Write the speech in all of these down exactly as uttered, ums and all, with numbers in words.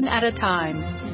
at a time.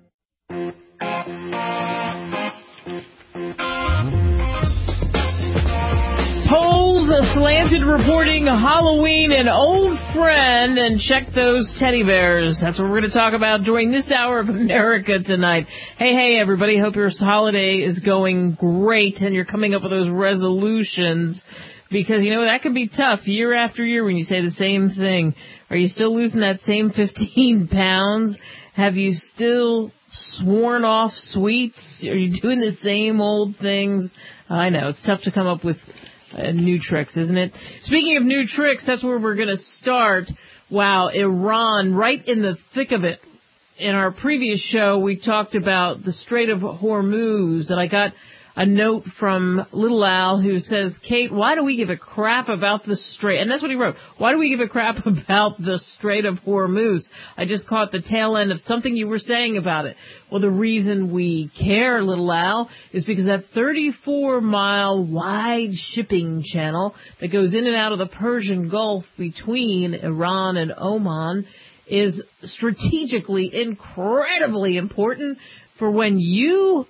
Polls Slanted reporting Halloween, an old friend, and check those teddy bears. That's what we're going to talk about during this hour of America Tonight. Hey, hey, everybody. Hope your holiday is going great and you're coming up with those resolutions because, you know, that can be tough year after year when you say the same thing. Are you still losing that same fifteen pounds? Have you still sworn off sweets? Are you doing the same old things? I know, it's tough to come up with uh, new tricks, isn't it? Speaking of new tricks, that's where we're going to start. Wow, Iran, right in the thick of it. In our previous show, we talked about the Strait of Hormuz, and I got a note from Little Al who says, Kate, why do we give a crap about the Strait? And that's what he wrote. Why do we give a crap about the Strait of Hormuz? I just caught the tail end of something you were saying about it. Well, the reason we care, Little Al, is because that thirty-four mile wide shipping channel that goes in and out of the Persian Gulf between Iran and Oman is strategically incredibly important for when you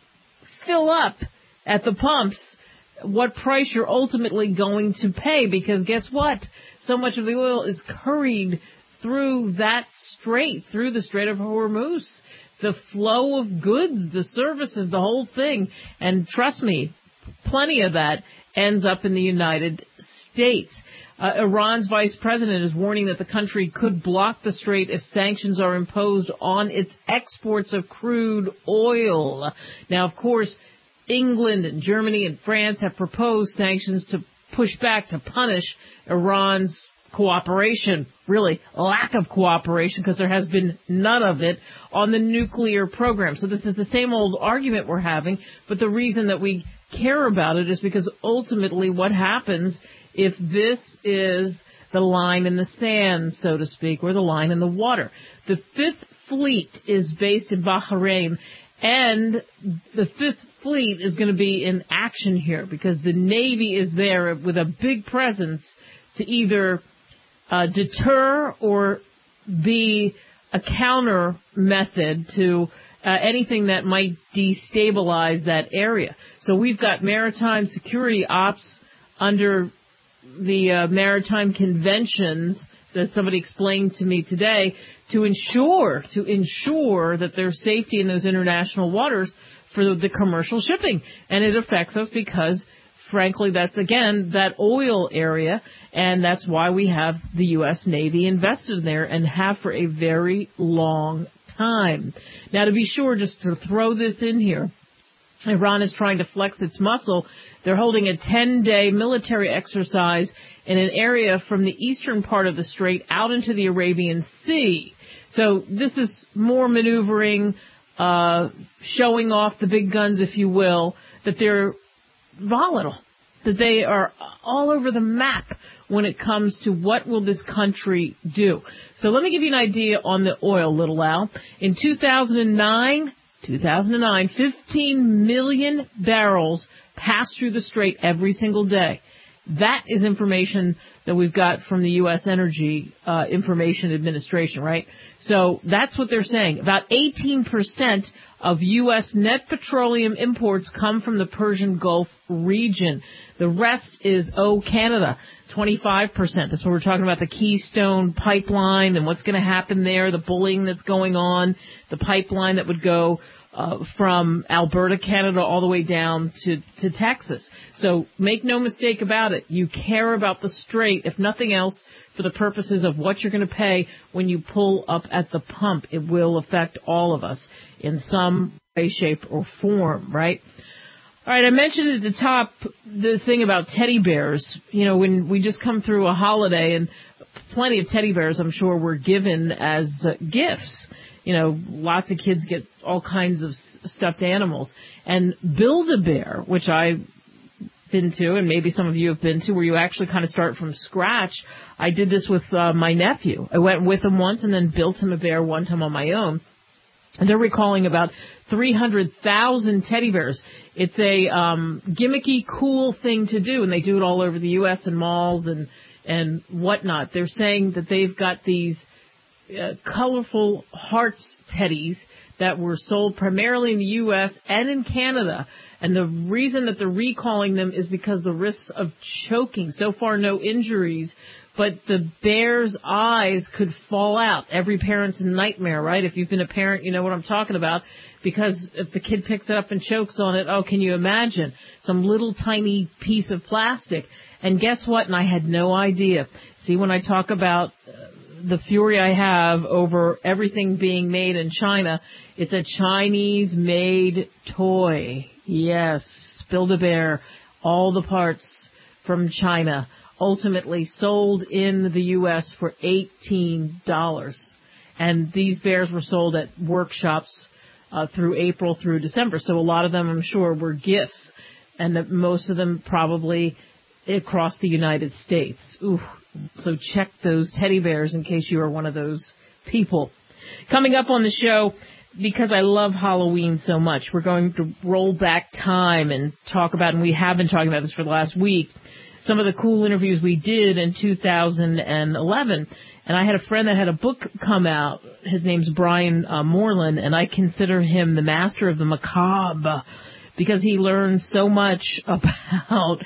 fill up at the pumps, what price you're ultimately going to pay, because guess what? So much of the oil is curried through that strait, through the Strait of Hormuz. The flow of goods, the services, the whole thing. And trust me, plenty of that ends up in the United States. Uh, Iran's vice president is warning that the country could block the strait if sanctions are imposed on its exports of crude oil. Now, of course, England and Germany and France have proposed sanctions to push back, to punish Iran's cooperation, really lack of cooperation, because there has been none of it on the nuclear program. So this is the same old argument we're having, but the reason that we care about it is because ultimately what happens if this is the line in the sand, so to speak, or the line in the water. The Fifth Fleet is based in Bahrain, and the Fifth Fleet is going to be in action here because the Navy is there with a big presence to either uh, deter or be a counter method to uh, anything that might destabilize that area. So we've got maritime security ops under the uh, maritime conventions, as somebody explained to me today, to ensure to ensure that there's safety in those international waters for the, the commercial shipping. And it affects us because, frankly, that's, again, that oil area, and that's why we have the U S. Navy invested there and have for a very long time. Now, to be sure, just to throw this in here, Iran is trying to flex its muscle. They're holding a ten-day military exercise in an area from the eastern part of the strait out into the Arabian Sea. So this is more maneuvering, uh, showing off the big guns, if you will, that they're volatile, that they are all over the map when it comes to what will this country do. So let me give you an idea on the oil, Little Al. In two thousand nine, two thousand nine, fifteen million barrels passed through the strait every single day. That is information that we've got from the U S. Energy uh, Information Administration, right? So that's what they're saying. About eighteen percent of U S net petroleum imports come from the Persian Gulf region. The rest is, oh, Canada, twenty-five percent. That's what we're talking about, the Keystone Pipeline and what's going to happen there, the bullying that's going on, the pipeline that would go Uh, from Alberta, Canada, all the way down to, to Texas. So make no mistake about it. You care about the strait, if nothing else, for the purposes of what you're going to pay when you pull up at the pump. It will affect all of us in some way, shape, or form, right? All right, I mentioned at the top the thing about teddy bears. You know, when we just come through a holiday, and plenty of teddy bears, I'm sure, were given as uh, gifts. You know, lots of kids get all kinds of stuffed animals. And Build-A-Bear, which I've been to, and maybe some of you have been to, where you actually kind of start from scratch. I did this with uh, my nephew. I went with him once and then built him a bear one time on my own. And they're recalling about three hundred thousand teddy bears. It's a um, gimmicky, cool thing to do, and they do it all over the U S and malls and, and whatnot. They're saying that they've got these uh, colorful hearts teddies that were sold primarily in the U S and in Canada. And the reason that they're recalling them is because the risks of choking. So far, no injuries, but the bear's eyes could fall out. Every parent's nightmare, right? If you've been a parent, you know what I'm talking about. Because if the kid picks it up and chokes on it, oh, can you imagine? Some little tiny piece of plastic. And guess what? And I had no idea. See, when I talk about uh, the fury I have over everything being made in China, it's a Chinese-made toy. Yes, Build-A-Bear, all the parts from China, ultimately sold in the U S for eighteen dollars. And these bears were sold at workshops uh, through April through December. So a lot of them, I'm sure, were gifts, and that most of them probably across the United States. Ooh, so check those teddy bears in case you are one of those people. Coming up on the show, because I love Halloween so much, we're going to roll back time and talk about, and we have been talking about this for the last week, some of the cool interviews we did in two thousand eleven. And I had a friend that had a book come out. His name's Brian uh, Moreland, and I consider him the master of the macabre because he learned so much about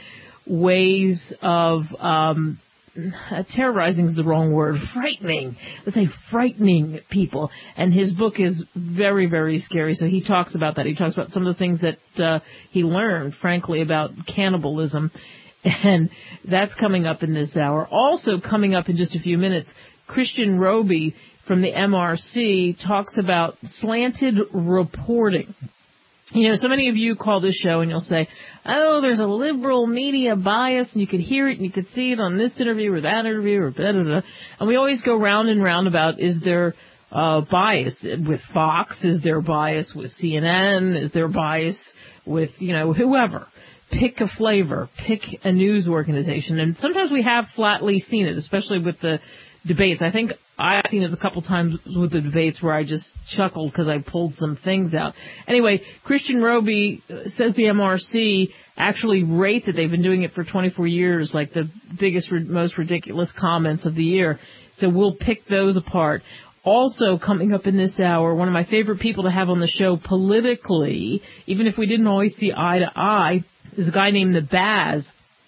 ways of um terrorizing is the wrong word, frightening. Let's say frightening people. And his book is very, very scary. So he talks about that. He talks about some of the things that uh, he learned, frankly, about cannibalism. And that's coming up in this hour. Also coming up in just a few minutes, Christian Roby from the M R C talks about slanted reporting. You know, so many of you call this show and you'll say, oh, there's a liberal media bias, and you could hear it and you could see it on this interview or that interview or blah, blah, blah. And we always go round and round about, is there uh, bias with Fox? Is there bias with C N N? Is there bias with, you know, whoever? Pick a flavor. Pick a news organization. And sometimes we have flatly seen it, especially with the debates. I think I've seen it a couple times with the debates where I just chuckled because I pulled some things out. Anyway, Christian Roby says the M R C actually rates it. They've been doing it for twenty-four years, like the biggest, most ridiculous comments of the year. So we'll pick those apart. Also coming up in this hour, one of my favorite people to have on the show politically, even if we didn't always see eye to eye, is a guy named the Baz.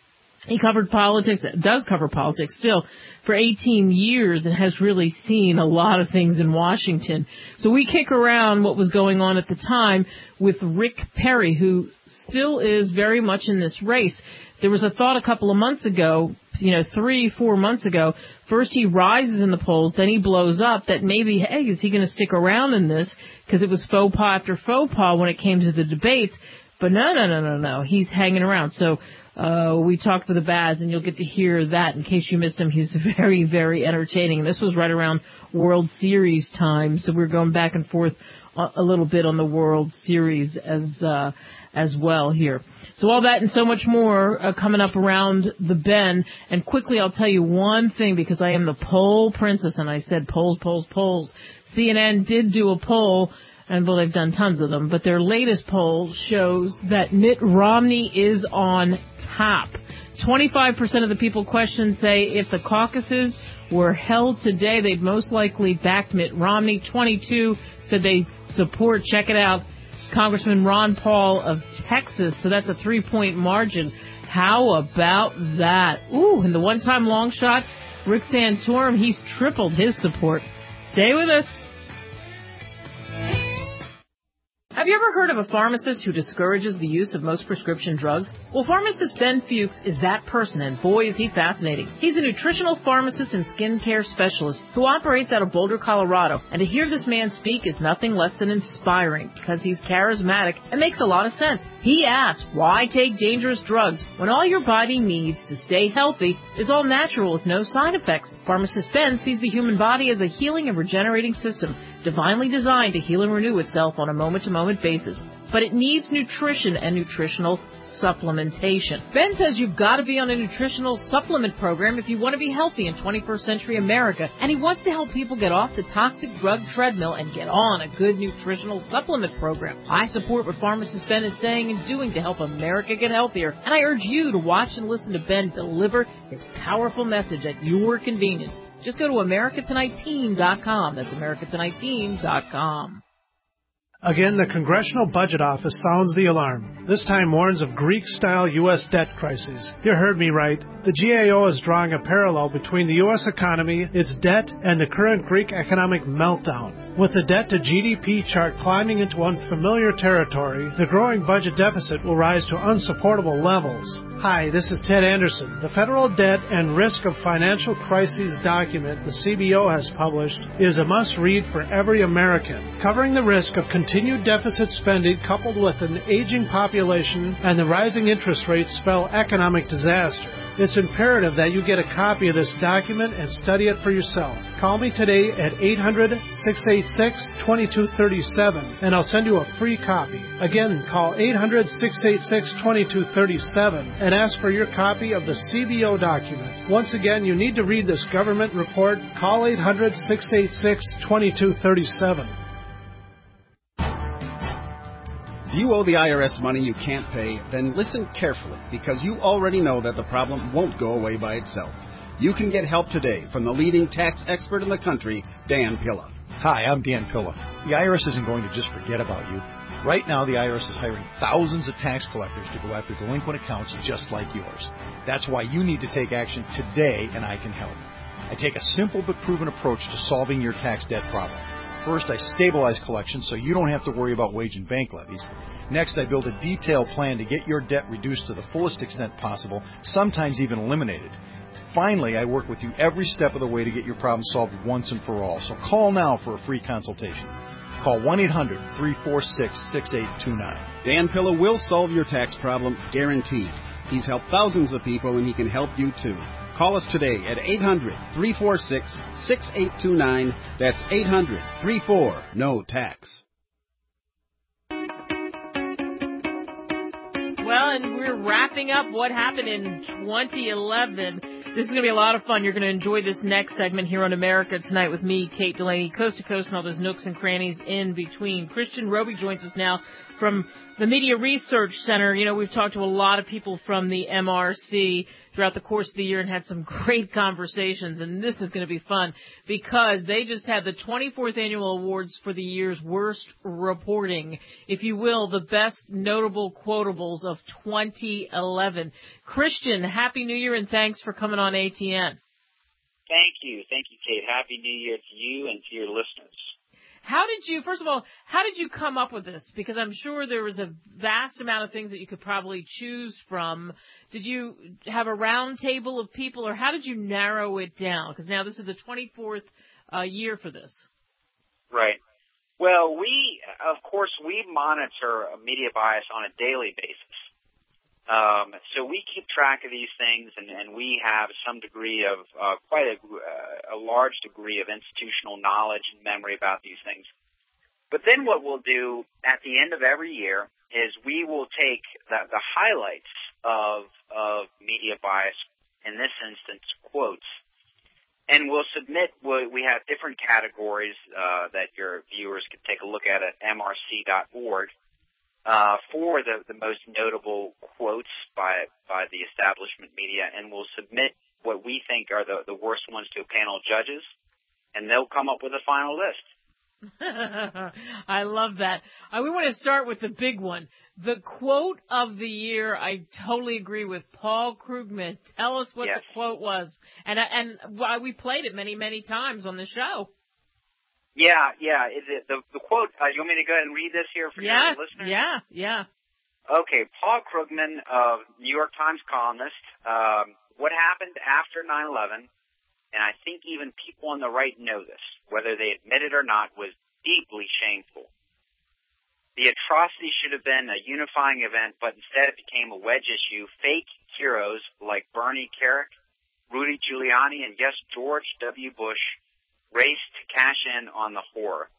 He covered politics, does cover politics still, for eighteen years and has really seen a lot of things in Washington. So we kick around what was going on at the time with Rick Perry, who still is very much in this race. There was a thought a couple of months ago, you know, three, four months ago, first he rises in the polls, then he blows up, that maybe, hey, is he going to stick around in this? Because it was faux pas after faux pas when it came to the debates. But no, no, no, no, no, he's hanging around. So Uh, we talked with the Baz, and you'll get to hear that in case you missed him. He's very, very entertaining. This was right around World Series time, so we're going back and forth a little bit on the World Series as uh, as well here. So all that and so much more uh, coming up around the bend. And quickly, I'll tell you one thing, because I am the poll princess, and I said polls, polls, polls. C N N did do a poll. And well, they've done tons of them, but their latest poll shows that Mitt Romney is on top. twenty-five percent of the people questioned say if the caucuses were held today, they'd most likely back Mitt Romney. twenty-two said they support, check it out, Congressman Ron Paul of Texas. So that's a three-point margin. How about that? Ooh, and the one-time long shot, Rick Santorum, he's tripled his support. Stay with us. Have you ever heard of a pharmacist who discourages the use of most prescription drugs? Well, pharmacist Ben Fuchs is that person, and boy, is he fascinating. He's a nutritional pharmacist and skincare specialist who operates out of Boulder, Colorado. And to hear this man speak is nothing less than inspiring, because he's charismatic and makes a lot of sense. He asks, why take dangerous drugs when all your body needs to stay healthy is all natural with no side effects? Pharmacist Ben sees the human body as a healing and regenerating system, divinely designed to heal and renew itself on a moment-to-moment moment-to-moment basis. But it needs nutrition and nutritional supplementation. Ben says you've got to be on a nutritional supplement program if you want to be healthy in twenty-first century America, and he wants to help people get off the toxic drug treadmill and get on a good nutritional supplement program. I support what pharmacist Ben is saying and doing to help America get healthier, and I urge you to watch and listen to Ben deliver his powerful message at your convenience. Just go to America Tonight Team dot com. That's America Tonight Team dot com. Again, the Congressional Budget Office sounds the alarm. This time warns of Greek-style U S debt crises. You heard me right. The G A O is drawing a parallel between the U S economy, its debt, and the current Greek economic meltdown. With the debt-to-G D P chart climbing into unfamiliar territory, the growing budget deficit will rise to unsupportable levels. Hi, this is Ted Anderson. The Federal Debt and Risk of Financial Crises document the C B O has published is a must-read for every American, covering the risk of continued deficit spending coupled with an aging population and the rising interest rates spell economic disaster. It's imperative that you get a copy of this document and study it for yourself. Call me today at eight hundred, six eight six, two two three seven and I'll send you a free copy. Again, call eight hundred, six eight six, two two three seven and ask for your copy of the C B O document. Once again, you need to read this government report. Call eight hundred, six eight six, two two three seven. If you owe the I R S money you can't pay, then listen carefully, because you already know that the problem won't go away by itself. You can get help today from the leading tax expert in the country, Dan Pilla. Hi, I'm Dan Pilla. The I R S isn't going to just forget about you. Right now, the I R S is hiring thousands of tax collectors to go after delinquent accounts just like yours. That's why you need to take action today, and I can help. I take a simple but proven approach to solving your tax debt problem. First, I stabilize collections so you don't have to worry about wage and bank levies. Next, I build a detailed plan to get your debt reduced to the fullest extent possible, sometimes even eliminated. Finally, I work with you every step of the way to get your problem solved once and for all. So call now for a free consultation. Call one eight hundred, three four six, six eight two nine. Dan Pilla will solve your tax problem, guaranteed. He's helped thousands of people, and he can help you too. Call us today at eight hundred, three four six, six eight two nine. That's eight hundred, three four, N O T A X. Well, and we're wrapping up what happened in twenty eleven. This is going to be a lot of fun. You're going to enjoy this next segment here on America Tonight with me, Kate Delaney, coast to coast and all those nooks and crannies in between. Christian Roby joins us now from the Media Research Center. You know, we've talked to a lot of people from the M R C throughout the course of the year and had some great conversations, and this is going to be fun because they just had the twenty-fourth Annual Awards for the year's worst reporting, if you will, the best notable quotables of twenty eleven. Christian, Happy New Year and thanks for coming on A T N. Thank you. Thank you, Kate. Happy New Year to you and to your listeners. How did you, first of all, how did you come up with this? Because I'm sure there was a vast amount of things that you could probably choose from. Did you have a round table of people, or how did you narrow it down? Because now this is the twenty-fourth uh, year for this. Right. Well, we, of course, we monitor media bias on a daily basis. Um, so we keep track of these things, and, and we have some degree of, uh, quite a, uh, a large degree of institutional knowledge and memory about these things. But then what we'll do at the end of every year is we will take the, the highlights of, of media bias, in this instance, quotes, and we'll submit, we have different categories, uh, that your viewers can take a look at at M R C dot org. Uh, for the, the most notable quotes by by the establishment media, and we'll submit what we think are the, the worst ones to a panel of judges, and they'll come up with a final list. I love that. Uh, we want to start with the big one. The quote of the year, I totally agree with Paul Krugman. Tell us what yes. the quote was. And, and we played it many, many times on the show. Yeah, yeah. Is it the the quote? Uh, you want me to go ahead and read this here for yes, your listeners? Yeah, yeah. Okay, Paul Krugman, uh, New York Times columnist. Um, what happened after nine eleven, and I think even people on the right know this, whether they admit it or not, was deeply shameful. The atrocity should have been a unifying event, but instead it became a wedge issue. Fake heroes like Bernie Kerik, Rudy Giuliani, and yes, George W. Bush raced to cash in on the horror. And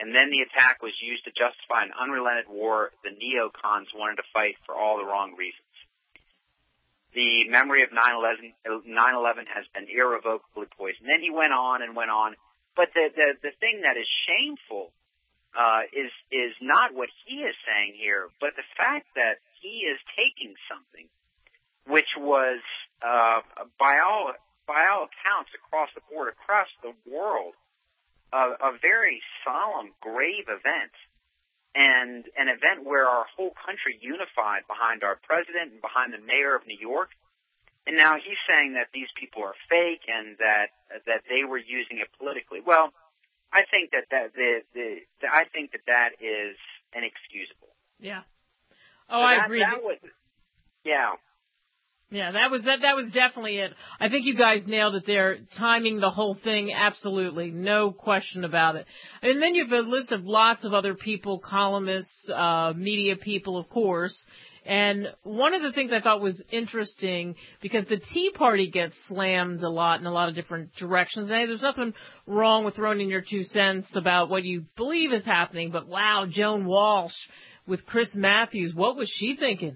And then the attack was used to justify an unrelented war the neocons wanted to fight for all the wrong reasons. The memory of nine eleven has been irrevocably poisoned. Then he went on and went on. But the, the, the thing that is shameful uh, is, is not what he is saying here, but the fact that he is taking something which was, uh, by all, by all accounts across the board, across the world, uh, a very solemn, grave event, and an event where our whole country unified behind our president and behind the mayor of New York. And now he's saying that these people are fake and that that they were using it politically. Well, I think that that the, the, the I think that that is inexcusable. Yeah. Oh, so I that, agree. That was, yeah. Yeah, that was that. That was definitely it. I think you guys nailed it there. Timing the whole thing, absolutely, no question about it. And then you have a list of lots of other people, columnists, uh, media people, of course. And one of the things I thought was interesting, because the Tea Party gets slammed a lot in a lot of different directions. And hey, there's nothing wrong with throwing in your two cents about what you believe is happening. But wow, Joan Walsh with Chris Matthews, what was she thinking?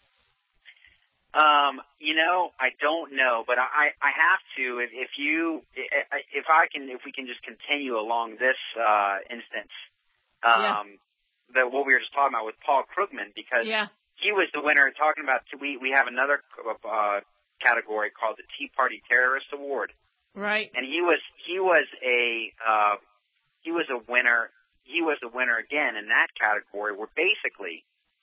Um, you know, I don't know, but I, I have to, if, if you, if I can, if we can just continue along this, uh, instance, um, yeah. the, what we were just talking about with Paul Krugman, because yeah. he was the winner talking about, we, we have another, uh, category called the Tea Party Terrorist Award. Right. And he was, he was a, uh, he was a winner, he was the winner again in that category where basically,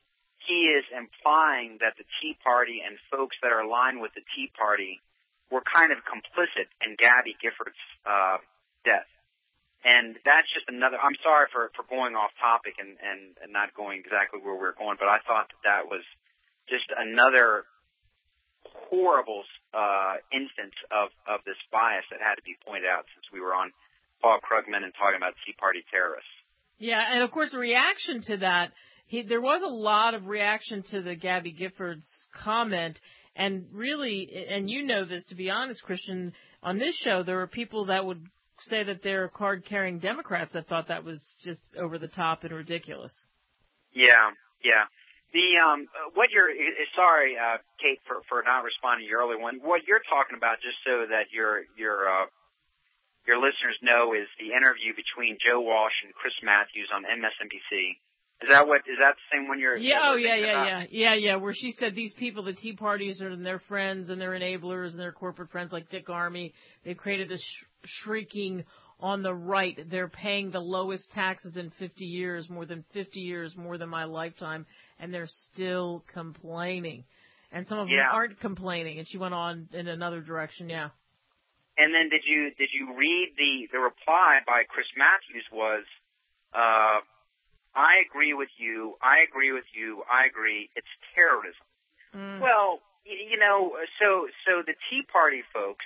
he is implying that the Tea Party and folks that are aligned with the Tea Party were kind of complicit in Gabby Giffords' uh, death. And that's just another, I'm sorry for, for going off topic and, and, and not going exactly where we we're going, but I thought that that was just another horrible uh, instance of, of this bias that had to be pointed out since we were on Paul Krugman and talking about Tea Party terrorists. Yeah, and of course the reaction to that, He, there was a lot of reaction to the Gabby Giffords comment, and really, and you know this, to be honest, Christian, on this show there were people that would say that they're card-carrying Democrats that thought that was just over the top and ridiculous. Yeah, yeah. The um, what you're sorry, uh, Kate, for for not responding to your earlier one. What you're talking about, just so that your your uh, your listeners know, is the interview between Joe Walsh and Chris Matthews on M S N B C. Is that what, is that the same one you're, yeah, oh, yeah, yeah, about? yeah, yeah, yeah, where she said these people, the Tea Parties, are their friends and their enablers and their corporate friends like Dick Armey. They've created this sh- shrieking on the right. They're paying the lowest taxes in fifty years, more than fifty years, more than my lifetime, and they're still complaining. And some of yeah. them aren't complaining. And she went on in another direction, yeah. And then did you, did you read the, the reply by Chris Matthews was, uh, I agree with you, I agree with you, I agree, it's terrorism. Mm. Well, you know, so so the Tea Party folks,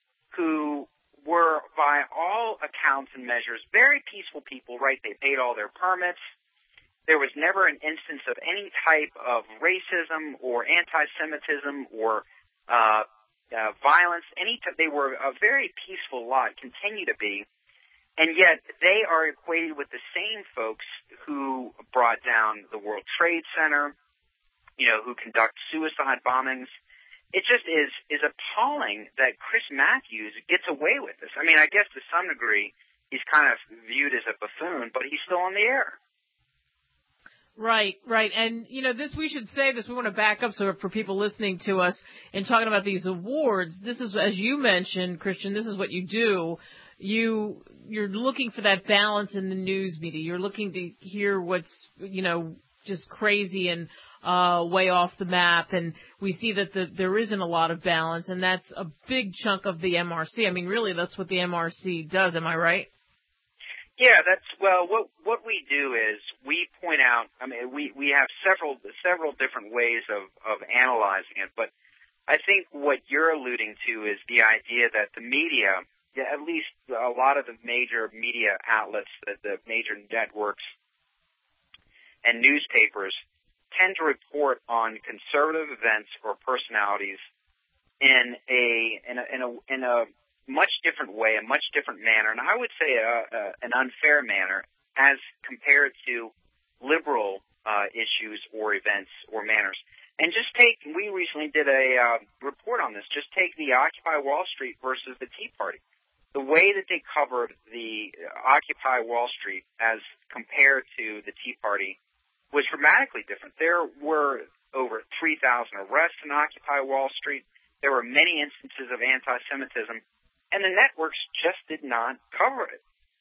who were, by all accounts and measures, very peaceful people, right? They paid all their permits. There was never an instance of any type of racism or anti-Semitism or uh, uh, violence. Any t- they were a very peaceful lot, continue to be. And yet they are equated with the same folks who brought down the World Trade Center, you know, who conduct suicide bombings. It just is, is appalling that Chris Matthews gets away with this. I mean, I guess to some degree he's kind of viewed as a buffoon, but he's still on the air. Right, right. And, you know, this, we should say this, we want to back up so for people listening to us and talking about these awards, this is, as you mentioned, Christian, this is what you do. You, you're looking for that balance in the news media. You're looking to hear what's, you know, just crazy and, uh, way off the map. And we see that the, there isn't a lot of balance, and that's a big chunk of the M R C. I mean, really, that's what the M R C does. Am I right? Yeah, that's, well, what, what we do is we point out, I mean, we, we have several, several different ways of, of analyzing it, but I think what you're alluding to is the idea that the media, at least a lot of the major media outlets, the, the major networks and newspapers, tend to report on conservative events or personalities in a in a in a, in a much different way, a much different manner, and I would say a, a, an unfair manner, as compared to liberal uh, issues or events or manners. And just take, we recently did a uh, report on this, just take the Occupy Wall Street versus the Tea Party. The way that they covered the Occupy Wall Street as compared to the Tea Party was dramatically different. There were over three thousand arrests in Occupy Wall Street. There were many instances of anti-Semitism, and the networks just did not cover it.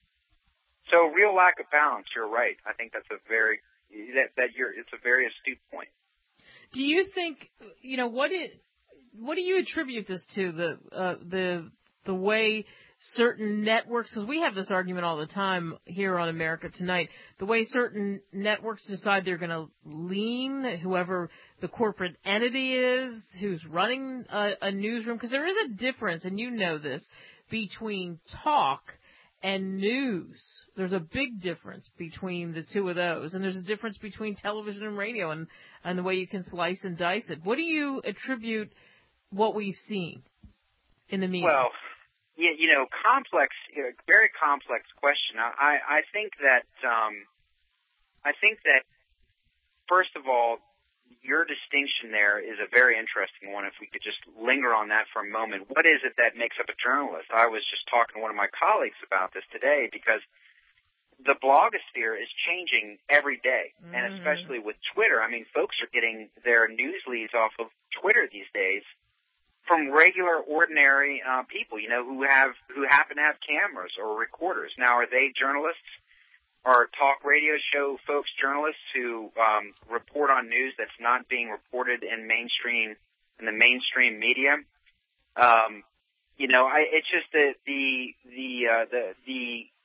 So real lack of balance, you're right. I think that's a very, that, that you're, it's a very astute point. Do you think, you know, what it, what do you attribute this to, the uh, the the way certain networks, because we have this argument all the time here on America Tonight, the way certain networks decide they're going to lean, whoever the corporate entity is, who's running a, a newsroom, because there is a difference, and you know this, between talk and news. There's a big difference between the two of those, and there's a difference between television and radio and, and the way you can slice and dice it. What do you attribute what we've seen in the media? Well, you, you know, complex, you know, very complex question. I, I think that, um, I think that, first of all, your distinction there is a very interesting one. If we could just linger on that for a moment. What is it that makes up a journalist? I was just talking to one of my colleagues about this today because the blogosphere is changing every day, mm-hmm. and especially with Twitter. I mean, folks are getting their news leads off of Twitter these days from regular, ordinary uh, people, you know, who have who happen to have cameras or recorders. Now, are they journalists? Are talk radio show folks journalists who um, report on news that's not being reported in mainstream in the mainstream media? Um, you know, I, it's just that the the, uh, the the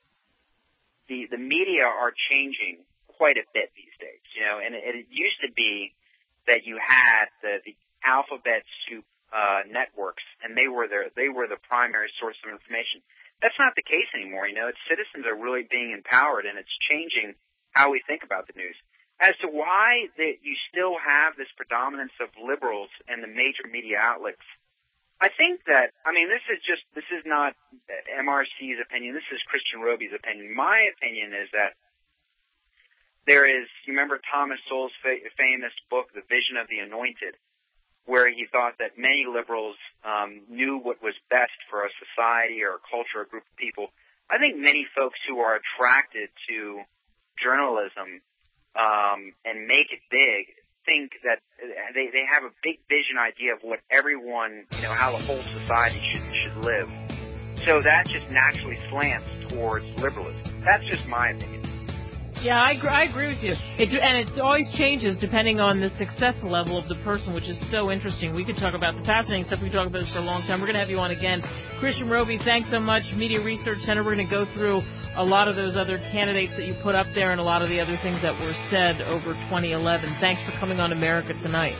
the the media are changing quite a bit these days. You know, and it, it used to be that you had the, the alphabet soup uh, networks, and they were the they were the primary source of information. That's not the case anymore. You know, it's citizens are really being empowered, and it's changing how we think about the news. As to why that you still have this predominance of liberals in the major media outlets, I think that, I mean, this is just, this is not M R C's opinion. This is Christian Roby's opinion. My opinion is that there is, you remember Thomas Sowell's fa- famous book, The Vision of the Anointed, where he thought that many liberals um, knew what was best for a society or a culture, a group of people. I think many folks who are attracted to journalism um, and make it big think that they, they have a big vision idea of what everyone, you know, how the whole society should should live. So that just naturally slants towards liberalism. That's just my opinion. Yeah, I, I agree with you. It, and it always changes depending on the success level of the person, which is so interesting. We could talk about the fascinating stuff. We could talk about this for a long time. We're going to have you on again. Christian Roby, thanks so much. Media Research Center. We're going to go through a lot of those other candidates that you put up there and a lot of the other things that were said over twenty eleven. Thanks for coming on America Tonight.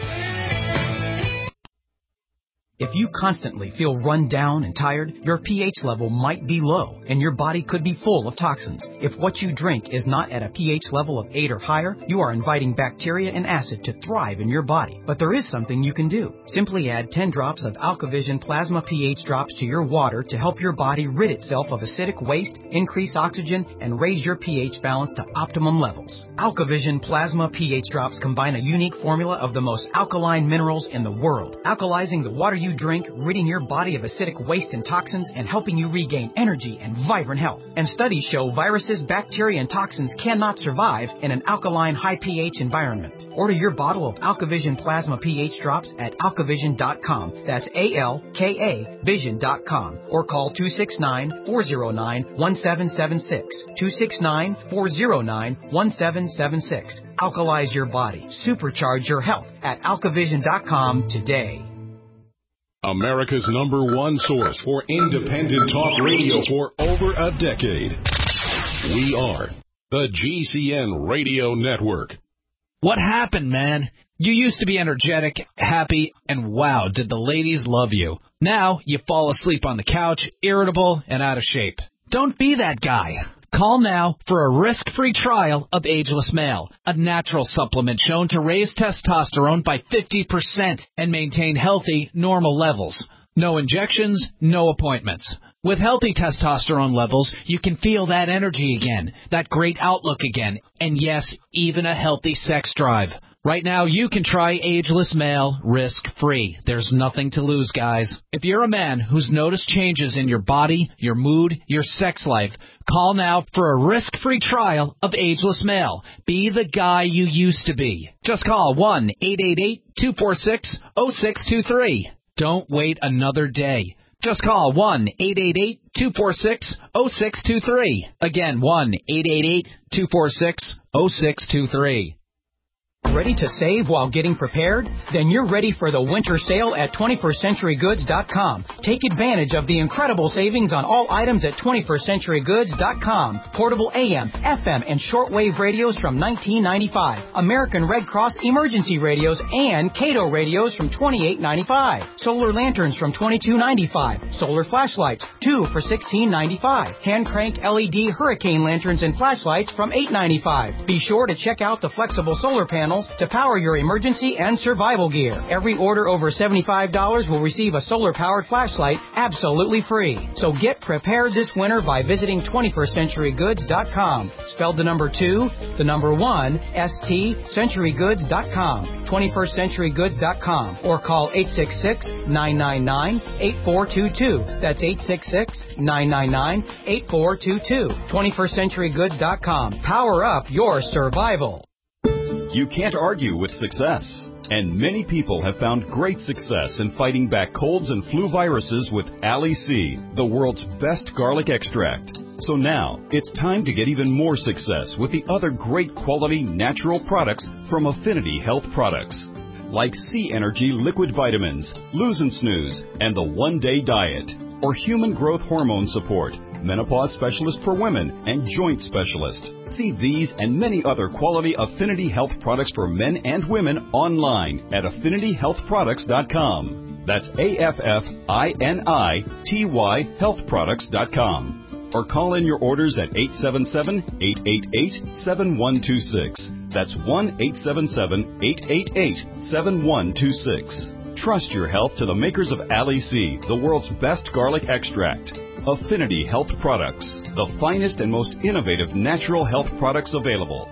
If you constantly feel run down and tired, your pH level might be low, and your body could be full of toxins. If what you drink is not at a pH level of eight or higher, you are inviting bacteria and acid to thrive in your body. But there is something you can do. Simply add ten drops of AlkaVision Plasma pH drops to your water to help your body rid itself of acidic waste, increase oxygen, and raise your pH balance to optimum levels. AlkaVision Plasma pH drops combine a unique formula of the most alkaline minerals in the world, alkalizing the water you drink, ridding your body of acidic waste and toxins, and helping you regain energy and vibrant health. And studies show viruses, bacteria, and toxins cannot survive in an alkaline, high pH environment. Order your bottle of AlkaVision Plasma pH drops at alkavision dot com. That's A L K A vision dot com. Or call two six nine, four zero nine, one seven seven six. two six nine, four zero nine, one seven seven six. Alkalize your body. Supercharge your health at alkavision dot com today. America's number one source for independent talk radio for over a decade. We are the G C N Radio Network. What happened, man? You used to be energetic, happy, and wow, did the ladies love you. Now you fall asleep on the couch, irritable, and out of shape. Don't be that guy. Call now for a risk-free trial of Ageless Male, a natural supplement shown to raise testosterone by fifty percent and maintain healthy, normal levels. No injections, no appointments. With healthy testosterone levels, you can feel that energy again, that great outlook again, and yes, even a healthy sex drive. Right now, you can try Ageless Male risk-free. There's nothing to lose, guys. If you're a man who's noticed changes in your body, your mood, your sex life, call now for a risk-free trial of Ageless Male. Be the guy you used to be. Just call one eight eight eight, two four six, zero six two three. Don't wait another day. Just call one eight eight eight, two four six, zero six two three. Again, one eight eight eight, two four six, zero six two three. Ready to save while getting prepared? Then you're ready for the winter sale at twenty-first century goods dot com. Take advantage of the incredible savings on all items at twenty-first century goods dot com. Portable A M, F M, and shortwave radios from nineteen ninety-five. American Red Cross emergency radios and Cato radios from twenty-eight ninety-five. Solar lanterns from twenty-two ninety-five. Solar flashlights, two for sixteen ninety-five. Hand crank L E D hurricane lanterns and flashlights from eight ninety-five. Be sure to check out the flexible solar panels to power your emergency and survival gear. Every order over seventy-five dollars will receive a solar-powered flashlight absolutely free. So get prepared this winter by visiting twenty-first century goods dot com. Spelled the number two, the number one, S T, century goods dot com. twenty-first century goods dot com. Or call eight six six, nine nine nine, eight four two two. That's eight six six, nine nine nine, eight four two two. twenty-first century goods dot com. Power up your survival. You can't argue with success. And many people have found great success in fighting back colds and flu viruses with Ali C, the world's best garlic extract. So now, it's time to get even more success with the other great quality natural products from Affinity Health Products. Like C Energy Liquid Vitamins, Lose and Snooze, and the One Day Diet. Or Human Growth Hormone Support, Menopause Specialist for Women, and Joint Specialist. See these and many other quality Affinity Health products for men and women online at affinity health products dot com. That's A F F I N I T Y health products dot com. Or call in your orders at eight seven seven, eight eight eight, seven one two six. That's one eight seven seven, eight eight eight, seven one two six. Trust your health to the makers of Ali C, the world's best garlic extract. Affinity Health Products, the finest and most innovative natural health products available.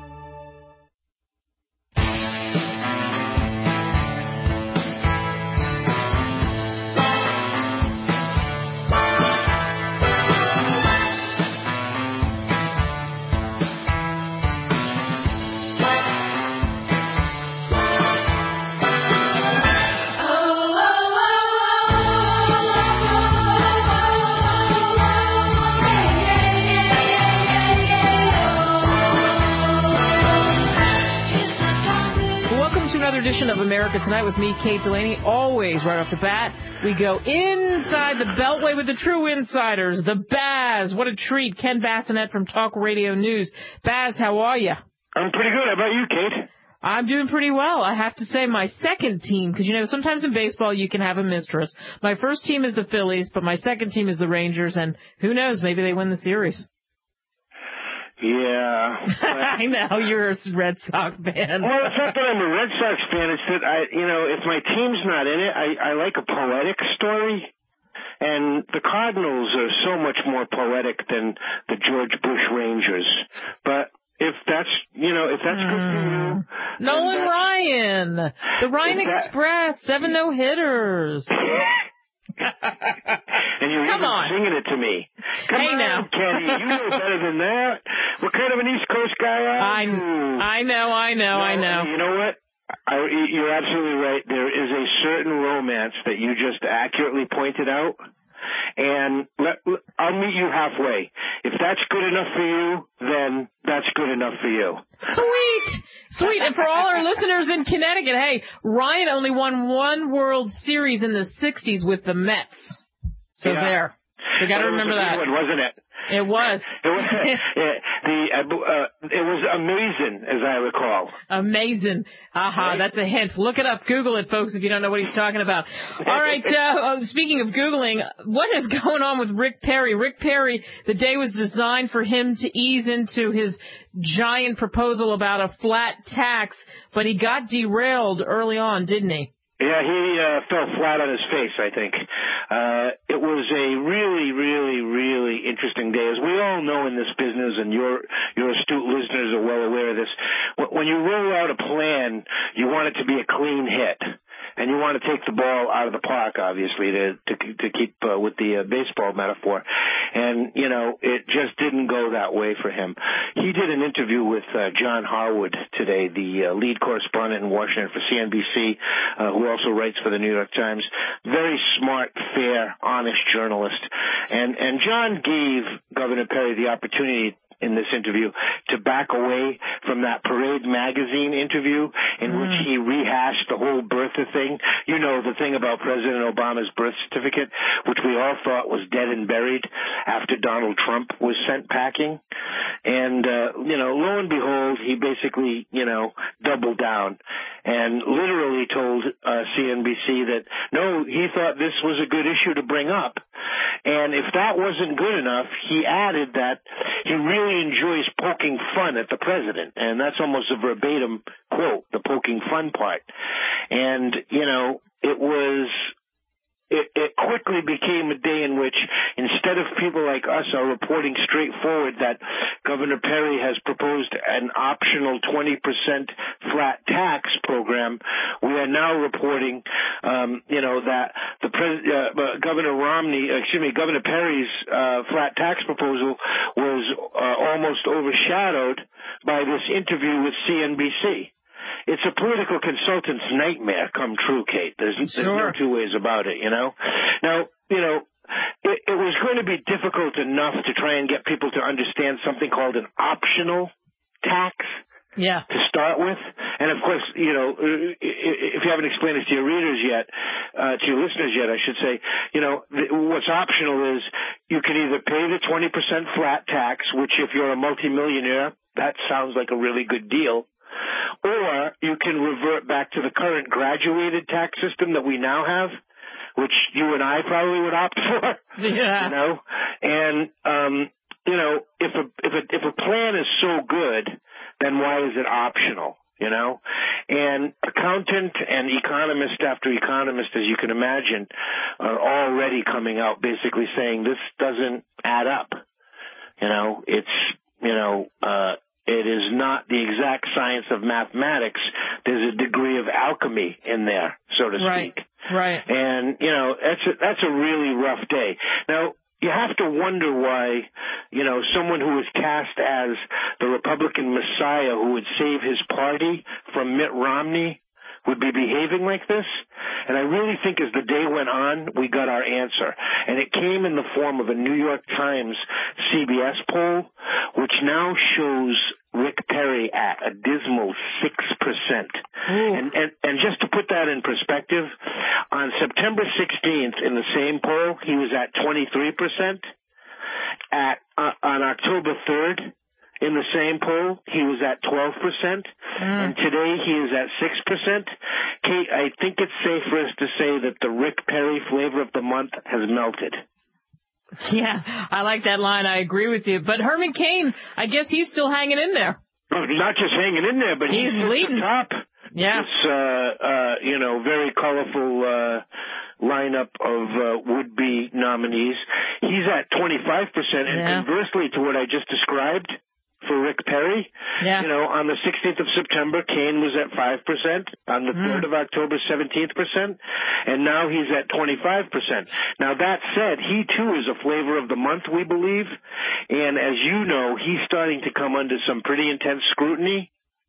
Edition of America Tonight with me, Kate Delaney. Always, right off the bat, we go inside the Beltway with the true insiders, the Baz. What a treat. Ken Bassinet from Talk Radio News. Baz, how are you? I'm pretty good. How about you, Kate? I'm doing pretty well. I have to say my second team, because, you know, sometimes in baseball you can have a mistress. My first team is the Phillies, but my second team is the Rangers, and who knows, maybe they win the series. Yeah. I know, you're a Red Sox fan. Well, it's not that I'm a Red Sox fan. It's that, I, you know, if my team's not in it, I, I like a poetic story. And the Cardinals are so much more poetic than the George Bush Rangers. But if that's, you know, if that's good for you. Nolan Ryan. The Ryan Express. That, seven no-hitters. And you're Come even on. singing it to me. Come hey on, now. Kenny, you know better than that. What kind of an East Coast guy are I, you? I know, I know, no, I know. You know what? I, you're absolutely right. There is a certain romance that you just accurately pointed out. And let, I'll meet you halfway. If that's good enough for you, then that's good enough for you. Sweet. Sweet. And for all our listeners in Connecticut, hey, Ryan only won one World Series in the sixties with the Mets. So yeah. There. So you got to remember that. One, wasn't it? It was. It was, yeah, the, uh, it was amazing, as I recall. Amazing. Aha, right? That's a hint. Look it up. Google it, folks, if you don't know what he's talking about. All right, uh, speaking of Googling, what is going on with Rick Perry? Rick Perry, the day was designed for him to ease into his giant proposal about a flat tax, but he got derailed early on, didn't he? Yeah, he uh, fell flat on his face, I think. Uh, it was a really, really, really interesting day. As we all know in this business, and your your astute listeners are well aware of this, when you roll out a plan, you want it to be a clean hit. And you want to take the ball out of the park, obviously, to to, to keep uh, with the uh, baseball metaphor. And, you know, it just didn't go that way for him. He did an interview with uh, John Harwood today, the uh, lead correspondent in Washington for C N B C, uh, who also writes for the New York Times. Very smart, fair, honest journalist. And, and John gave Governor Perry the opportunity in this interview to back away from that Parade magazine interview in mm. which he rehashed the whole birther thing. You know, the thing about President Obama's birth certificate, which we all thought was dead and buried after Donald Trump was sent packing. And, uh, you know, lo and behold, he basically, you know, doubled down and literally told uh, C N B C that, no, he thought this was a good issue to bring up. And if that wasn't good enough, he added that he really enjoys poking fun at the president. And that's almost a verbatim quote, the poking fun part. And, you know, it was... It, it quickly became a day in which, instead of people like us are reporting straightforward that Governor Perry has proposed an optional twenty percent flat tax program, we are now reporting, um, you know, that the pres- uh, Governor Romney, excuse me, Governor Perry's uh, flat tax proposal was uh, almost overshadowed by this interview with C N B C. It's a political consultant's nightmare come true, Kate. There's, sure. there's no two ways about it, you know. Now, you know, it, it was going to be difficult enough to try and get people to understand something called an optional tax. Yeah. To start with. And, of course, you know, if you haven't explained this to your readers yet, uh, to your listeners yet, I should say, you know, what's optional is you can either pay the twenty percent flat tax, which if you're a multimillionaire, that sounds like a really good deal. Or you can revert back to the current graduated tax system that we now have, which you and I probably would opt for. Yeah. You know, and um, you know, if a if a if a plan is so good, then why is it optional? You know, and accountant and economist after economist, as you can imagine, are already coming out basically saying this doesn't add up. You know, it's you know. uh It is not the exact science of mathematics. There's a degree of alchemy in there, so to speak. Right, right. And, you know, that's a, that's a really rough day. Now, you have to wonder why, you know, someone who was cast as the Republican messiah who would save his party from Mitt Romney would be behaving like this. And I really think as the day went on, we got our answer. And it came in the form of a New York Times C B S poll, which now shows Rick Perry at a dismal six percent. And, and, and just to put that in perspective, on September sixteenth in the same poll, he was at twenty-three percent. At, uh, on October third, in the same poll, he was at twelve percent, mm. and today he is at six percent. Kate, I think it's safe for us to say that the Rick Perry flavor of the month has melted. Yeah, I like that line. I agree with you. But Herman Cain, I guess he's still hanging in there. Not just hanging in there, but he's, he's leading. At the top. Yeah. This, uh, uh, you know, very colorful uh, lineup of uh, would-be nominees. He's at twenty-five percent, and yeah. conversely to what I just described, for Rick Perry. Yeah. You know, on the sixteenth of September, Cain was at five percent. On the mm. third of October, seventeen percent. And now he's at twenty-five percent. Now, that said, he, too, is a flavor of the month, we believe. And as you know, he's starting to come under some pretty intense scrutiny.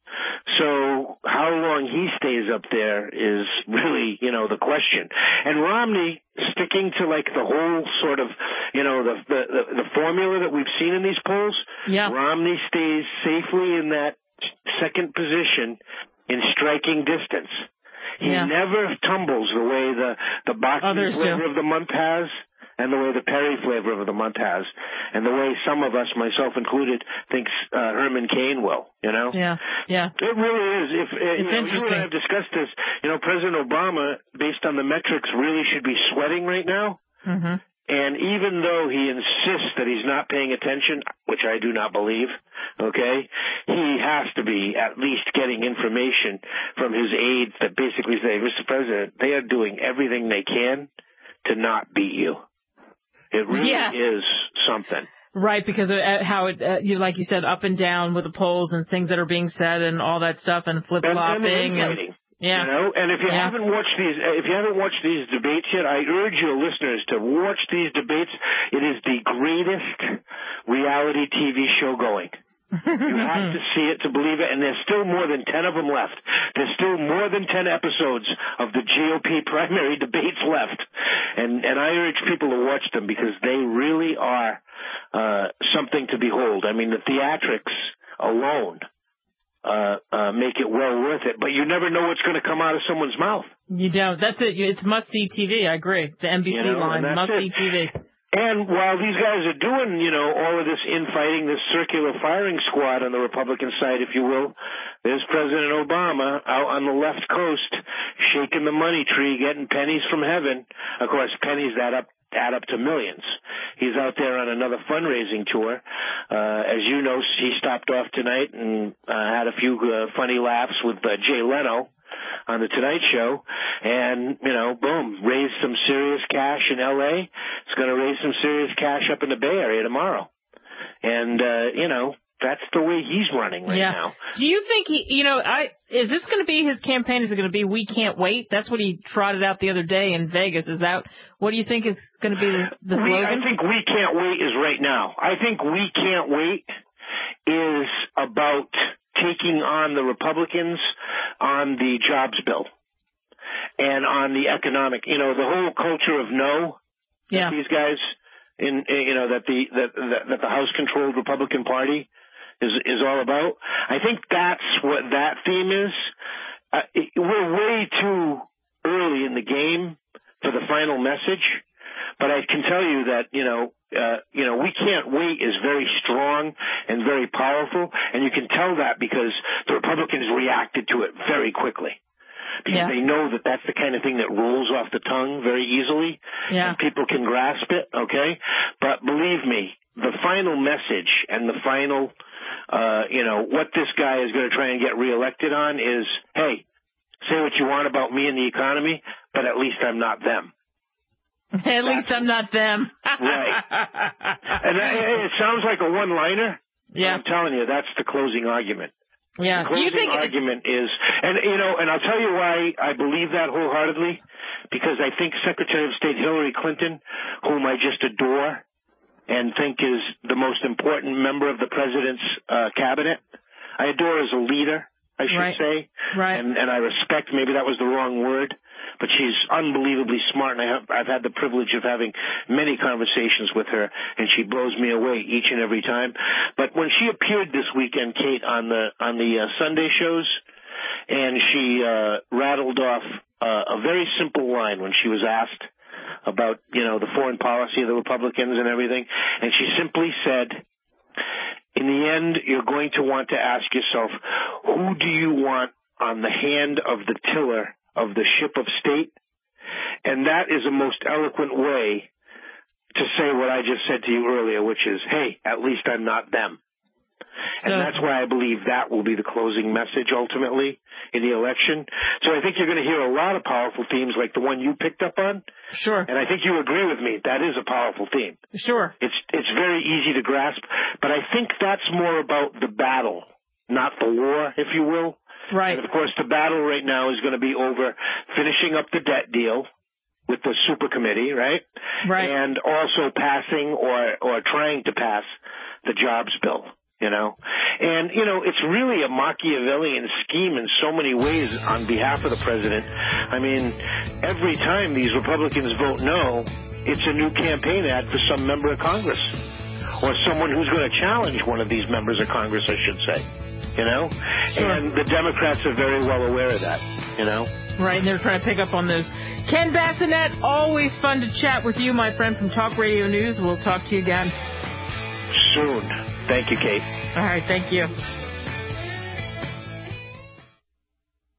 So how long he stays up there is really, you know, the question. And Romney, sticking to like the whole sort of, you know, the the, the formula that we've seen in these polls, yeah. Romney stays safely in that second position in striking distance. He yeah. never tumbles the way the, the Bachman flavor of the month has, and the way the Perry flavor of the month has, and the way some of us, myself included, thinks uh, Herman Cain will, you know? Yeah, yeah. It really is. If uh, It's you know, interesting. You and I have discussed this, you know, President Obama, based on the metrics, really should be sweating right now. Mm-hmm. And even though he insists that he's not paying attention, which I do not believe, okay, he has to be at least getting information from his aides that basically say, Mister President, they are doing everything they can to not beat you. It really yeah. is something. Right, because of how it, uh, you like you said, up and down with the polls and things that are being said and all that stuff and flip-flopping. And, and the Yeah. You know, and if you yeah. haven't watched these, if you haven't watched these debates yet, I urge your listeners to watch these debates. It is the greatest reality T V show going. You have to see it to believe it, and there's still more than ten of them left. There's still more than ten episodes of the G O P primary debates left, and and I urge people to watch them because they really are uh, something to behold. I mean, the theatrics alone Uh, uh, make it well worth it, but you never know what's going to come out of someone's mouth. You don't. That's it. It's must-see T V. I agree. The N B C you know, line, must-see T V. And while these guys are doing, you know, all of this infighting, this circular firing squad on the Republican side, if you will, there's President Obama out on the left coast shaking the money tree, getting pennies from heaven. Of course, pennies that up add up to millions. He's out there on another fundraising tour. Uh, as you know, he stopped off tonight and uh, had a few uh, funny laughs with uh, Jay Leno on the Tonight Show, and, you know, boom, raised some serious cash in L A. It's going to raise some serious cash up in the Bay Area tomorrow. And, uh, you know, that's the way he's running right yeah. now. Do you think he, you know, I is this going to be his campaign? Is it going to be "We Can't Wait"? That's what he trotted out the other day in Vegas. Is that what do you think is going to be the, the we, slogan? I think "We Can't Wait" is right now. I think "We Can't Wait" is about taking on the Republicans on the jobs bill and on the economic. You know, the whole culture of no. Yeah. These guys, in you know, that the that that, that the House-controlled Republican Party is is all about. I think that's what that theme is. Uh, it, we're way too early in the game for the final message, but I can tell you that, you know, uh, you know, "We Can't Wait" is very strong and very powerful, and you can tell that because the Republicans reacted to it very quickly. Because yeah. they know that that's the kind of thing that rolls off the tongue very easily, yeah. and people can grasp it, okay? But believe me, the final message and the final, uh, you know, what this guy is going to try and get reelected on is, hey, say what you want about me and the economy, but at least I'm not them. At That's, least I'm not them. Right. And that, it sounds like a one-liner. Yeah. I'm telling you, that's the closing argument. Yeah. The closing Do you think argument is, and you know, and I'll tell you why I believe that wholeheartedly, because I think Secretary of State Hillary Clinton, whom I just adore and think is the most important member of the president's uh, cabinet, I adore as a leader, I should right. say, right. and, and I respect. Maybe that was the wrong word. But she's unbelievably smart, and I have, I've had the privilege of having many conversations with her, and she blows me away each and every time. But when she appeared this weekend, Kate, on the on the uh, Sunday shows, and she uh, rattled off uh, a very simple line when she was asked about, you know, the foreign policy of the Republicans and everything, and she simply said, in the end, you're going to want to ask yourself, who do you want on the hand of the tiller of the ship of state? And that is a most eloquent way to say what I just said to you earlier, which is, hey, at least I'm not them. So, and that's why I believe that will be the closing message ultimately in the election. So I think you're going to hear a lot of powerful themes like the one you picked up on. Sure. And I think you agree with me. That is a powerful theme. Sure. It's it's very easy to grasp, but I think that's more about the battle, not the war, if you will. Right. And of course, the battle right now is going to be over finishing up the debt deal with the super committee, right? Right. And also passing or or trying to pass the jobs bill, you know? And, you know, it's really a Machiavellian scheme in so many ways on behalf of the president. I mean, every time these Republicans vote no, it's a new campaign ad for some member of Congress or someone who's going to challenge one of these members of Congress, I should say. You know? Sure. And the Democrats are very well aware of that, you know? Right, and they're trying to pick up on those. Ken Bassinet, always fun to chat with you, my friend from Talk Radio News. We'll talk to you again soon. Thank you, Kate. All right, thank you.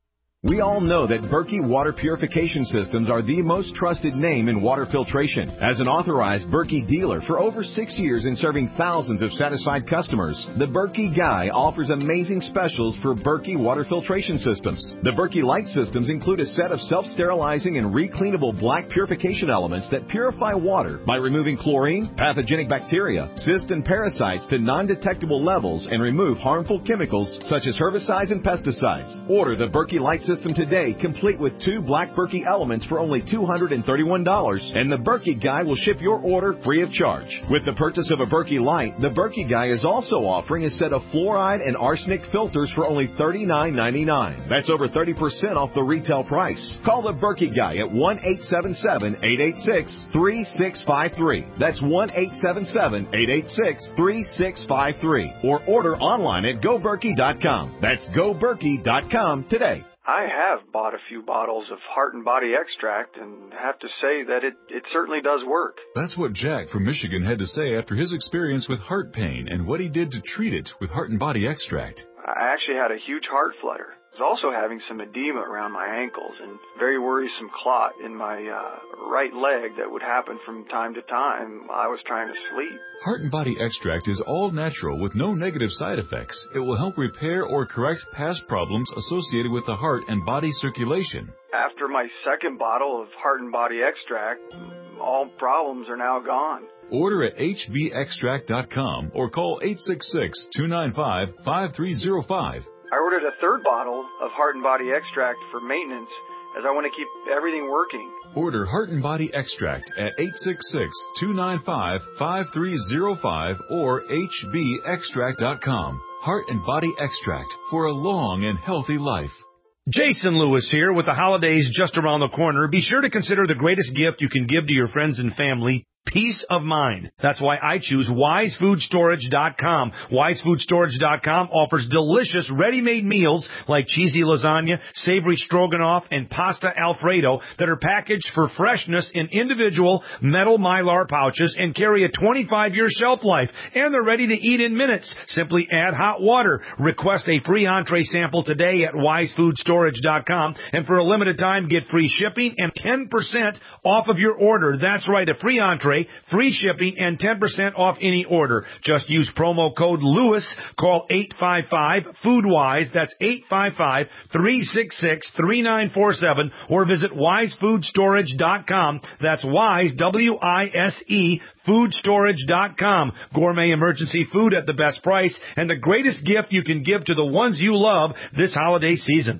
We all know that Berkey Water Purification Systems are the most trusted name in water filtration. As an authorized Berkey dealer for over six years and serving thousands of satisfied customers, the Berkey Guy offers amazing specials for Berkey Water Filtration Systems. The Berkey Light Systems include a set of self-sterilizing and recleanable black purification elements that purify water by removing chlorine, pathogenic bacteria, cysts, and parasites to non-detectable levels and remove harmful chemicals such as herbicides and pesticides. Order the Berkey Light System today, complete with two black Berkey elements for only two hundred thirty-one dollars, and the Berkey Guy will ship your order free of charge. With the purchase of a Berkey Light, the Berkey Guy is also offering a set of fluoride and arsenic filters for only thirty-nine ninety-nine. That's over thirty percent off the retail price. Call the Berkey Guy at one eight seven seven, eight eight six, three six five three. That's one eight seven seven, eight eight six, three six five three. Or order online at go berkey dot com. That's go berkey dot com today. I have bought a few bottles of Heart and Body Extract and have to say that it, it certainly does work. That's what Jack from Michigan had to say after his experience with heart pain and what he did to treat it with Heart and Body Extract. I actually had a huge heart flutter. I was also having some edema around my ankles and very worrisome clot in my uh, right leg that would happen from time to time while I was trying to sleep. Heart and Body Extract is all natural with no negative side effects. It will help repair or correct past problems associated with the heart and body circulation. After my second bottle of Heart and Body Extract, all problems are now gone. Order at h b extract dot com or call eight six six, two nine five, five three zero five. I ordered a third bottle of Heart and Body Extract for maintenance as I want to keep everything working. Order Heart and Body Extract at eight six six, two nine five, five three zero five or h b extract dot com. Heart and Body Extract for a long and healthy life. Jason Lewis here with the holidays just around the corner. Be sure to consider the greatest gift you can give to your friends and family. Peace of mind. That's why I choose wise food storage dot com. wise food storage dot com offers delicious ready-made meals like cheesy lasagna, savory stroganoff, and pasta alfredo that are packaged for freshness in individual metal Mylar pouches and carry a twenty-five year shelf life. And they're ready to eat in minutes. Simply add hot water. Request a free entree sample today at wise food storage dot com. And for a limited time, get free shipping and ten percent off of your order. That's right, a free entree, free shipping, and ten percent off any order. Just use promo code Lewis. Call eight five five, food wise. That's eight five five, three six six, three nine four seven. Or visit wise food storage dot com. That's wise, W I S E, food storage dot com. Gourmet emergency food at the best price and the greatest gift you can give to the ones you love this holiday season.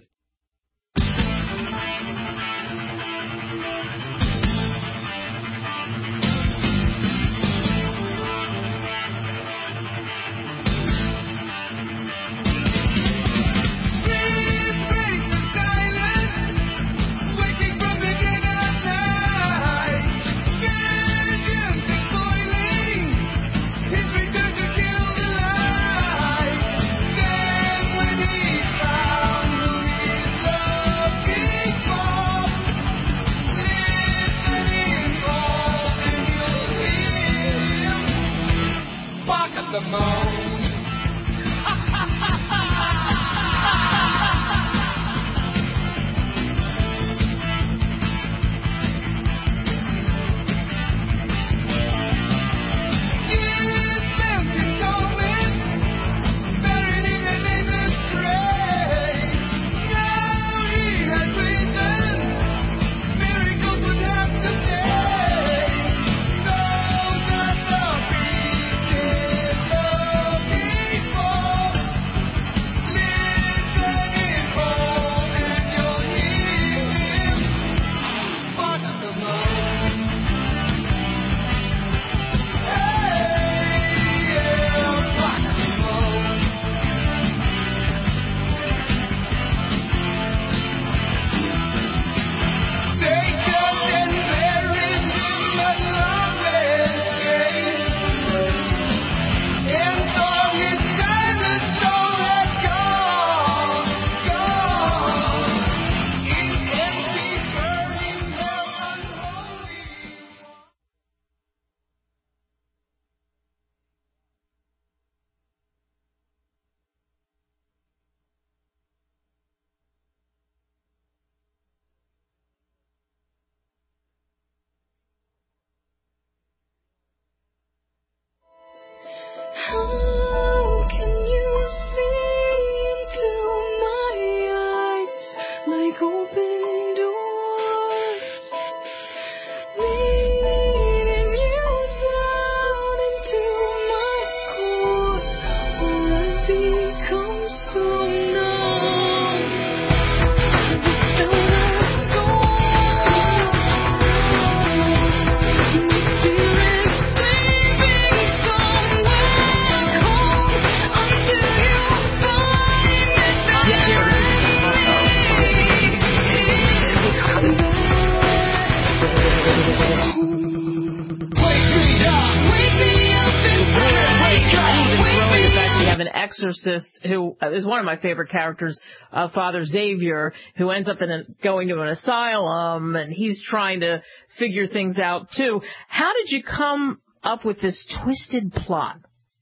exorcist who is one of my favorite characters, uh, Father Xavier, who ends up in a, going to an asylum, and he's trying to figure things out, too. How did you come up with this twisted plot?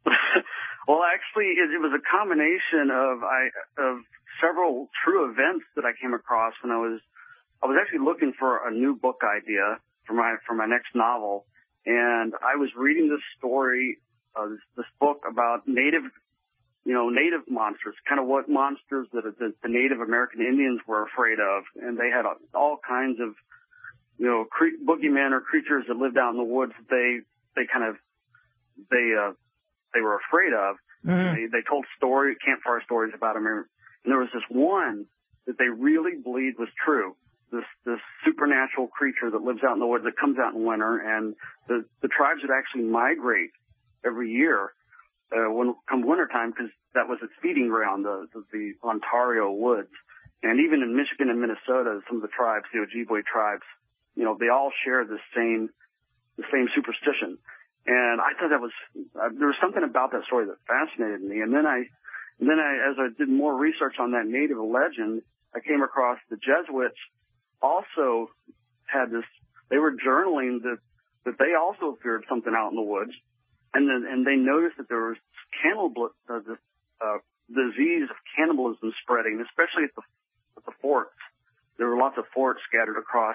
Well, actually, it, it was a combination of I of several true events that I came across when I was I was actually looking for a new book idea for my for my next novel, and I was reading this story, uh, this, this book about native, you know, native monsters, kind of what monsters that the, the Native American Indians were afraid of, and they had all kinds of, you know, cre- boogeymen or creatures that lived out in the woods that they they kind of they uh, they were afraid of. Mm-hmm. They, they told story campfire stories about them, and there was this one that they really believed was true. This this supernatural creature that lives out in the woods that comes out in winter, and the the tribes would actually migrate every year uh, when come wintertime, because that was its feeding ground, the, the the Ontario woods, and even in Michigan and Minnesota, some of the tribes, the Ojibwe tribes, you know, they all share the same the same superstition. And I thought that was uh, there was something about that story that fascinated me. And then I and then I as I did more research on that native legend, I came across the Jesuits. Also had this, they were journaling that, that they also feared something out in the woods. And then, and they noticed that there was cannibal, uh, this, uh, disease of cannibalism spreading, especially at the, at the forts. There were lots of forts scattered across,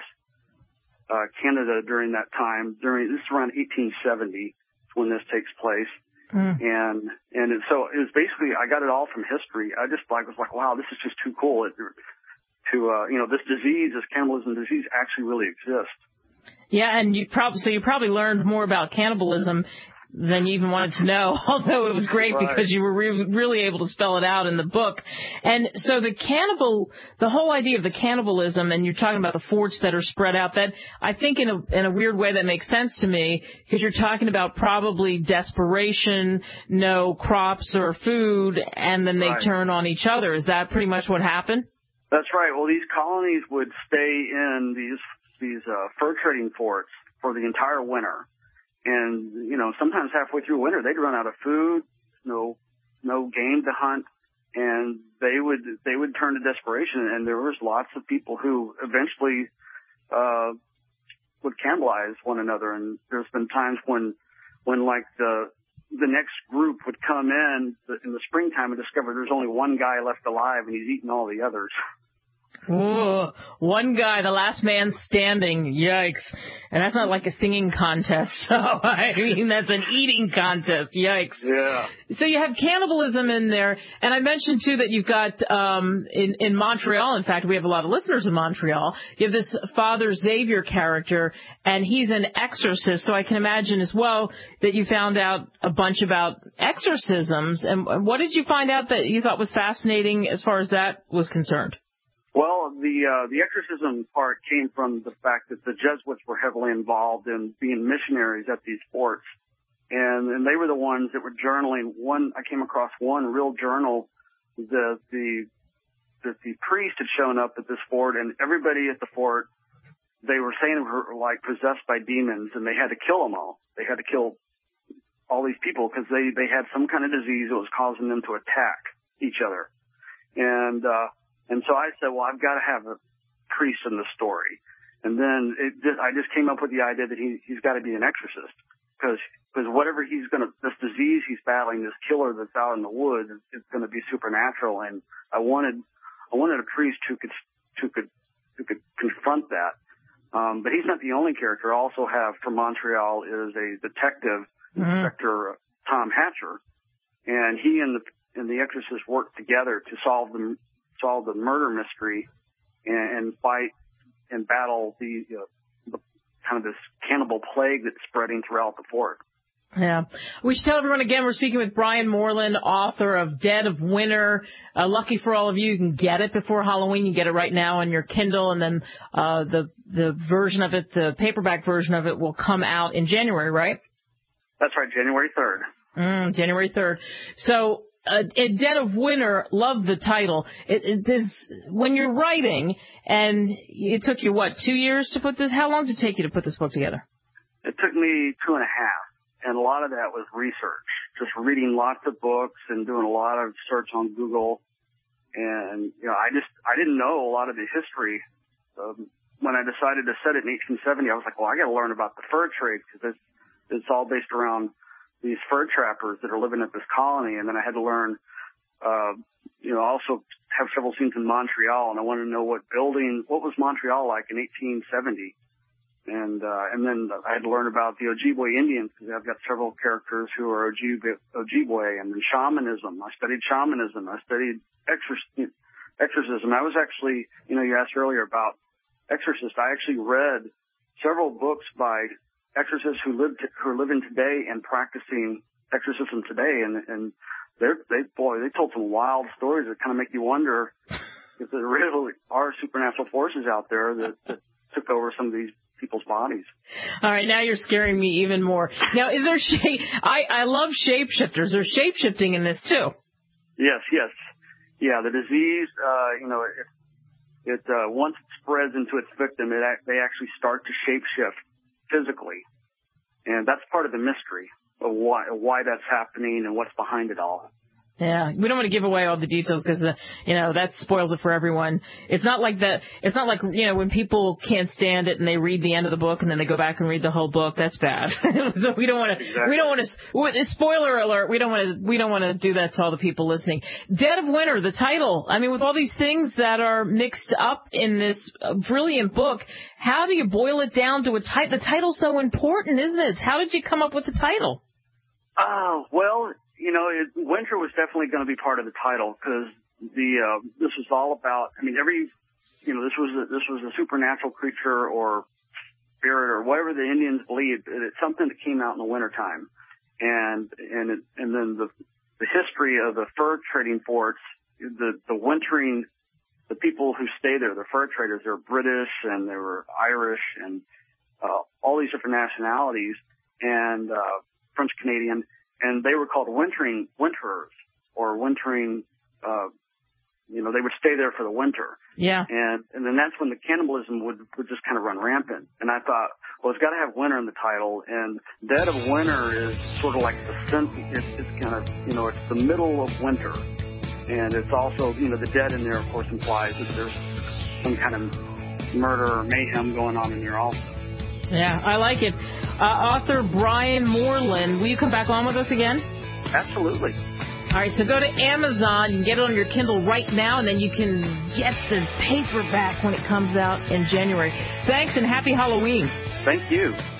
uh, Canada during that time. During, this is around eighteen seventy when this takes place. Mm. And, and it, so it was basically, I got it all from history. I just like, was like, wow, this is just too cool. It, to, uh, you know, this disease, this cannibalism disease actually really exists. Yeah, and you probably, so you probably learned more about cannibalism than you even wanted to know, although it was great right. because you were re- really able to spell it out in the book. And so the cannibal, the whole idea of the cannibalism, and you're talking about the forts that are spread out, that I think in a, in a weird way that makes sense to me, because you're talking about probably desperation, no crops or food, and then they right. turn on each other. Is that pretty much what happened? That's right. Well, these colonies would stay in these these uh, fur trading forts for the entire winter, and you know sometimes halfway through winter they'd run out of food, no no game to hunt, and they would they would turn to desperation. And there was lots of people who eventually uh, would cannibalize one another. And there's been times when when like the the next group would come in in the springtime and discover there's only one guy left alive and he's eating all the others. Ooh, one guy, the last man standing. Yikes. And that's not like a singing contest. So, I mean, that's an eating contest. Yikes. Yeah. So you have cannibalism in there. And I mentioned, too, that you've got um, in, in Montreal, in fact, we have a lot of listeners in Montreal. You have this Father Xavier character, and he's an exorcist. So I can imagine as well that you found out a bunch about exorcisms. And what did you find out that you thought was fascinating as far as that was concerned? Well, the uh, the exorcism part came from the fact that the Jesuits were heavily involved in being missionaries at these forts, and, and they were the ones that were journaling. One, I came across one real journal that the that the priest had shown up at this fort, and everybody at the fort, they were saying were like possessed by demons, and they had to kill them all. They had to kill all these people because they they had some kind of disease that was causing them to attack each other, and. uh And so I said, well, I've got to have a priest in the story. And then it just, I just came up with the idea that he, he's got to be an exorcist because, because whatever he's going to, this disease he's battling, this killer that's out in the woods, is going to be supernatural. And I wanted, I wanted a priest who could, who could, who could confront that. Um, but he's not the only character. I also have from Montreal is a detective, mm-hmm. Inspector Tom Hatcher. And he and the, and the exorcist work together to solve the, solve the murder mystery and, and fight and battle the, uh, the kind of this cannibal plague that's spreading throughout the fort. Yeah. We should tell everyone again we're speaking with Brian Moreland, author of Dead of Winter. Uh, lucky for all of you, you can get it before Halloween. You get it right now on your Kindle, and then uh, the the version of it, the paperback version of it, will come out in January, right? That's right, January third. Mm, January third. So. Uh, Dead of Winter, love the title. It, it does, when you're writing, and it took you, what, two years to put this? How long did it take you to put this book together? It took me two and a half. and a lot of that was research, just reading lots of books and doing a lot of search on Google. And, you know, I just, I didn't know a lot of the history. Um, when I decided to set it in eighteen seventy, I was like, well, I got to learn about the fur trade because it's, it's all based around these fur trappers that are living at this colony. And then I had to learn, uh, you know, also have several scenes in Montreal, and I wanted to know what building, what was Montreal like in eighteen seventy. And, uh, and then I had to learn about the Ojibwe Indians because I've got several characters who are Ojibwe, Ojibwe, and then shamanism. I studied shamanism. I studied exorc- exorcism. I was actually, you know, you asked earlier about exorcists. I actually read several books by exorcists who lived, who are living today and practicing exorcism today. And, and they're, they, boy, they told some wild stories that kind of make you wonder if there really are supernatural forces out there that, that took over some of these people's bodies. All right, now you're scaring me even more. Now, is there shape? I I love shapeshifters. There's shape shifting in this too. Yes, yes, yeah. The disease, uh, you know, it, it uh, once it spreads into its victim, it they actually start to shapeshift physically, and that's part of the mystery of why why that's happening and what's behind it all. Yeah, we don't want to give away all the details because, uh, you know, that spoils it for everyone. It's not like that. It's not like, you know, when people can't stand it and they read the end of the book and then they go back and read the whole book. That's bad. So we don't want to. Exactly. We don't want to. Spoiler alert. We don't want to. We don't want to do that to all the people listening. Dead of Winter, the title. I mean, with all these things that are mixed up in this brilliant book, how do you boil it down to a title? The title's so important, isn't it? How did you come up with the title? Oh, well. You know, it, winter was definitely going to be part of the title because the uh, this was all about. I mean, every you know, this was a, this was a supernatural creature or spirit or whatever the Indians believed. It, it's something that came out in the wintertime, and and it, and then the the history of the fur trading forts, the the wintering, the people who stay there, the fur traders, they were British and they were Irish and uh, all these different nationalities and uh, French Canadian. And they were called wintering winterers or wintering, uh, you know, they would stay there for the winter. Yeah. And, and then that's when the cannibalism would, would just kind of run rampant. And I thought, well, it's got to have winter in the title. And Dead of Winter is sort of like the, it's, it's kind of, you know, it's the middle of winter. And it's also, you know, the dead in there, of course, implies that there's some kind of murder or mayhem going on in there also. Yeah, I like it. Uh, author Brian Moreland, will you come back on with us again? Absolutely. All right, so go to Amazon. You can get it on your Kindle right now, and then you can get the paperback when it comes out in January. Thanks, and happy Halloween. Thank you.